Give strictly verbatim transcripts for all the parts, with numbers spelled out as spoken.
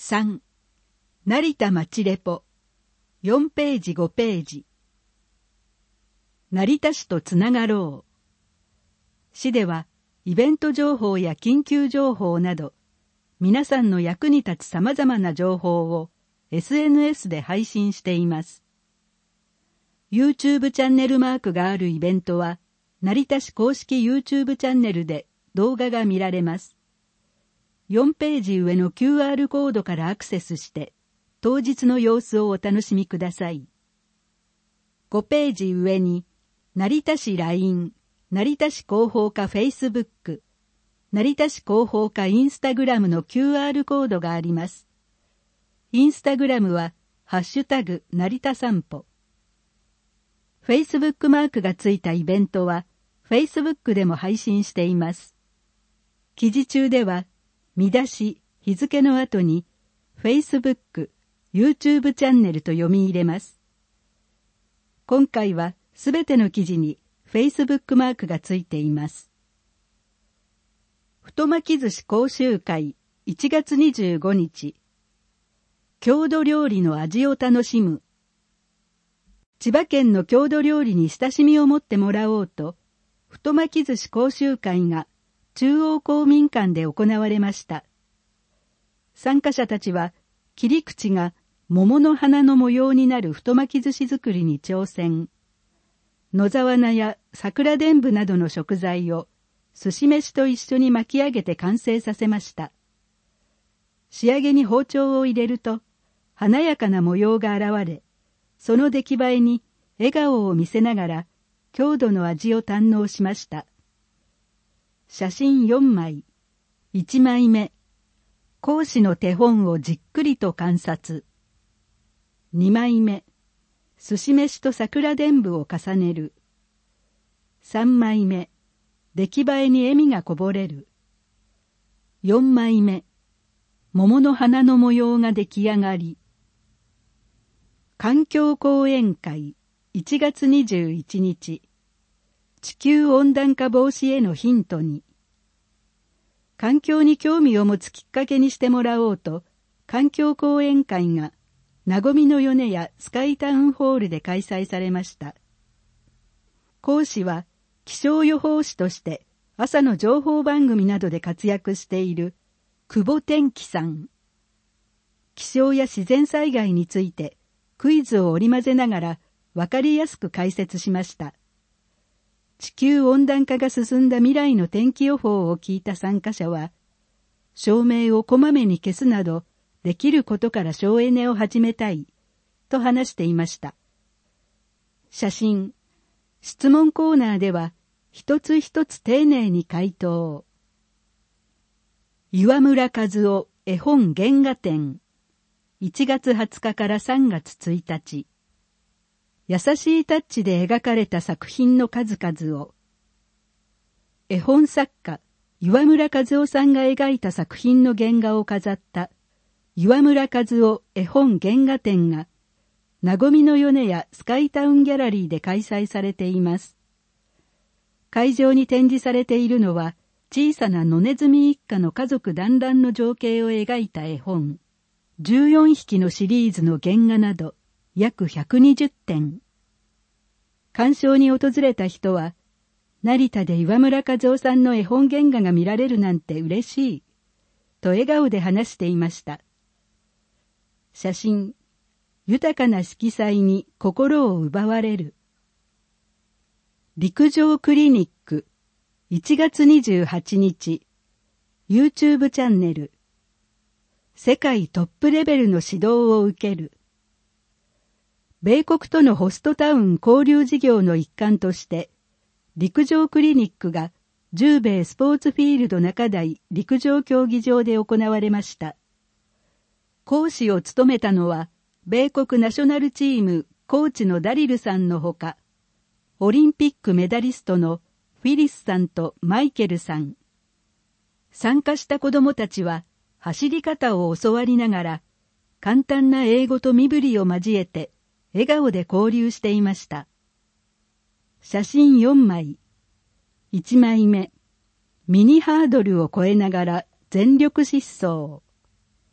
さん、成田町レポ、よんページごページ。成田市とつながろう。市では、イベント情報や緊急情報など、皆さんの役に立つ様々な情報を エスエヌエス で配信しています。YouTube チャンネルマークがあるイベントは、成田市公式 YouTube チャンネルで動画が見られます。よんページ上の キューアール コードからアクセスして、当日の様子をお楽しみください。ごページ上に、成田市 ライン、成田市広報課 Facebook、成田市広報課 Instagram の キューアール コードがあります。Instagram は、ハッシュタグ、成田散歩。Facebook マークがついたイベントは、Facebook でも配信しています。記事中では、見出し、日付の後に、Facebook、YouTube チャンネルと読み入れます。今回はすべての記事に Facebook マークがついています。太巻き寿司講習会いちがつにじゅうごにち。郷土料理の味を楽しむ。千葉県の郷土料理に親しみを持ってもらおうと、太巻き寿司講習会が中央公民館で行われました。参加者たちは、切り口が桃の花の模様になる太巻き寿司作りに挑戦。野沢菜や桜でんぶなどの食材を寿司飯と一緒に巻き上げて完成させました。仕上げに包丁を入れると、華やかな模様が現れ、その出来栄えに笑顔を見せながら、郷土の味を堪能しました。写真よんまい。いちまいめ。講師の手本をじっくりと観察。にまいめ。寿司飯と桜でんぶを重ねる。さんまいめ。出来栄えに笑みがこぼれる。よんまいめ。桃の花の模様が出来上がり。環境講演会いちがつにじゅういちにち。地球温暖化防止へのヒントに。環境に興味を持つきっかけにしてもらおうと、環境講演会が、なごみの米やスカイタウンホールで開催されました。講師は、気象予報士として朝の情報番組などで活躍している久保天気さん。気象や自然災害についてクイズを織り交ぜながらわかりやすく解説しました。地球温暖化が進んだ未来の天気予報を聞いた参加者は、照明をこまめに消すなど、できることから省エネを始めたい、と話していました。写真、質問コーナーでは、一つ一つ丁寧に回答。岩村和夫絵本原画展、いちがつはつかからさんがつついたち。優しいタッチで描かれた作品の数々を、絵本作家岩村和夫さんが描いた作品の原画を飾った岩村和夫絵本原画展がなごみの米やスカイタウンギャラリーで開催されています。会場に展示されているのは小さな野ネズミ一家の家族団らんの情景を描いた絵本、じゅうよんひきのシリーズの原画など約ひゃくにじゅってん。鑑賞に訪れた人は、成田で岩村和夫さんの絵本原画が見られるなんて嬉しい、と笑顔で話していました。写真、豊かな色彩に心を奪われる。陸上クリニック、いちがつにじゅうはちにち、YouTube チャンネル、世界トップレベルの指導を受ける。米国とのホストタウン交流事業の一環として、陸上クリニックが十米スポーツフィールド中台陸上競技場で行われました。講師を務めたのは、米国ナショナルチームコーチのダリルさんのほか、オリンピックメダリストのフィリスさんとマイケルさん。参加した子どもたちは、走り方を教わりながら、簡単な英語と身振りを交えて、笑顔で交流していました。写真よんまい。いちまいめ。ミニハードルを越えながら全力疾走。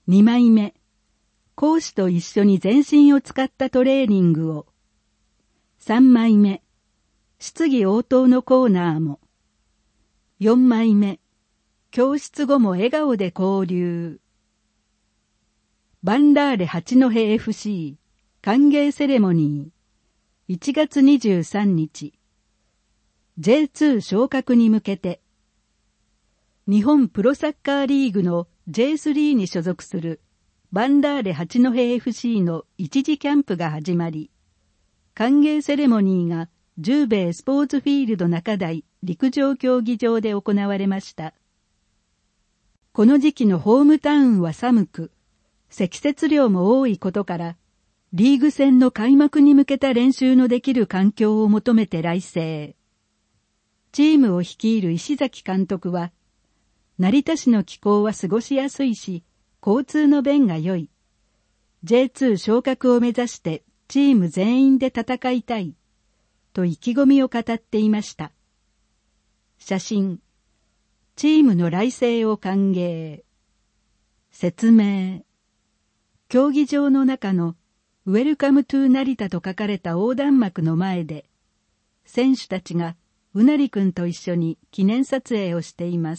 にまいめ、講師と一緒に全身を使ったトレーニングを。さんまいめ、質疑応答のコーナーも。よんまいめ、教室後も笑顔で交流。バンラーレ八戸 エフシー 歓迎セレモニーいちがつにじゅうさんにち ジェイツー 昇格に向けて日本プロサッカーリーグの ジェイスリー に所属するバンラーレ八戸 エフシー の一時キャンプが始まり、歓迎セレモニーが十兵衛スポーツフィールド中台陸上競技場で行われました。この時期のホームタウンは寒く、積雪量も多いことから、リーグ戦の開幕に向けた練習のできる環境を求めて来勢。チームを率いる石崎監督は、成田市の気候は過ごしやすいし、交通の便が良い。ジェイツー 昇格を目指してチーム全員で戦いたい。と意気込みを語っていました。写真。チームの来勢を歓迎。説明。競技場の中のウェルカムトゥ成田と書かれた横断幕の前で、選手たちがうなりくんと一緒に記念撮影をしています。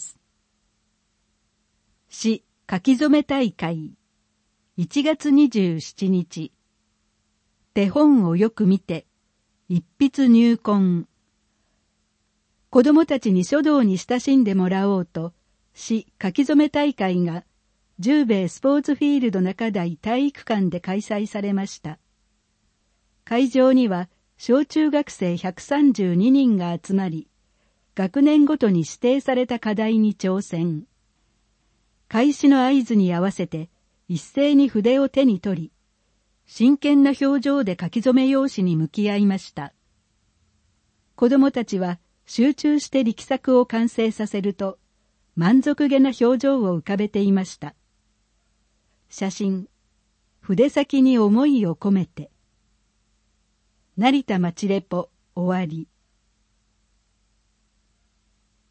市書き初め大会いちがつにじゅうしちにち。手本をよく見て、一筆入魂。子供たちに書道に親しんでもらおうと、市書き初め大会が十兵衛スポーツフィールド中台体育館で開催されました。会場には小中学生ひゃくさんじゅうににんが集まり、学年ごとに指定された課題に挑戦。開始の合図に合わせて一斉に筆を手に取り、真剣な表情で書き初め用紙に向き合いました。子供たちは集中して力作を完成させると、満足げな表情を浮かべていました。写真。筆先に思いを込めて。成田町レポ終わり。